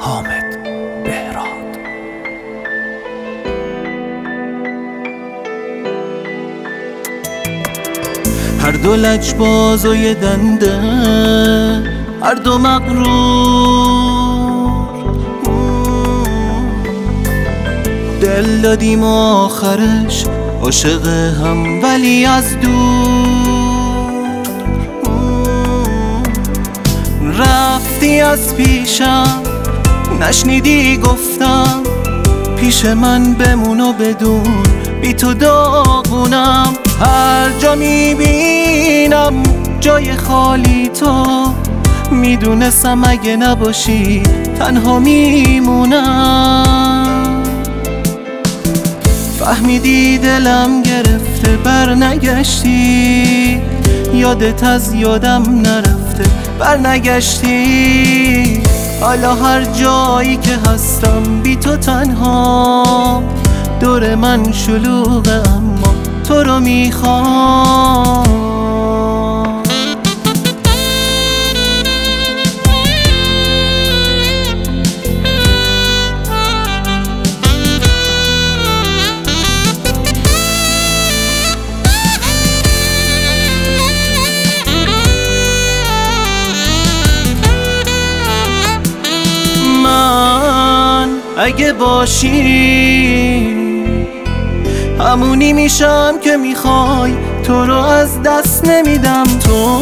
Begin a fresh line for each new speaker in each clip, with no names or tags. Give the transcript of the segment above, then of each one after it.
حامد بهراد. هر دو لجباز و یه دنده، هر دو مغرور، دل دادیم و آخرش عاشق هم ولی از دور. رفتی از پیشم نشنیدی گفتم، پیش من بمون و بدون بی تو داغونم. هر جا میبینم جای خالی تو، میدونستم اگه نباشی تنها میمونم. فهمیدی دلم گرفته بر نگشتی، یادت از یادم نرفته بر نگشتی. حالا هر جایی که هستم بی تو تنها، دور من شلوغه اما تو رو میخوام. اگه باشی همونی میشم که میخوای، تو رو از دست نمیدم. تو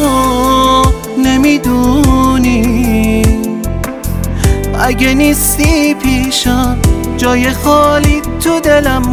نمیدونی اگه نیستی پیشم جای خالی تو دلم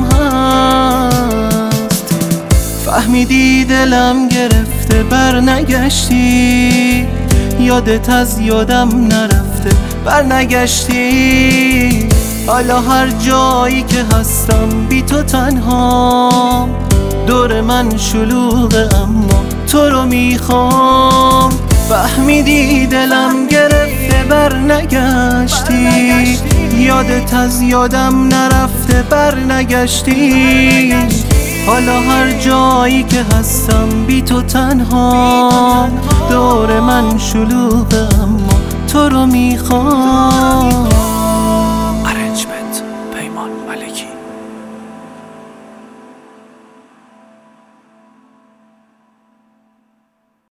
هست. فهمیدی دلم گرفته بر نگشتی، یادت از یادم نرفته بر نگشتی. حالا هر جایی که هستم بی تو تنها، دور من شلوغه اما تو رو میخوام. فهمیدی دلم گرفته بر نگشتی، یادت از یادم نرفته بر نگشتی. حالا هر جایی که هستم بی تو تنها، دور من شلوغه اما تو رو میخوام.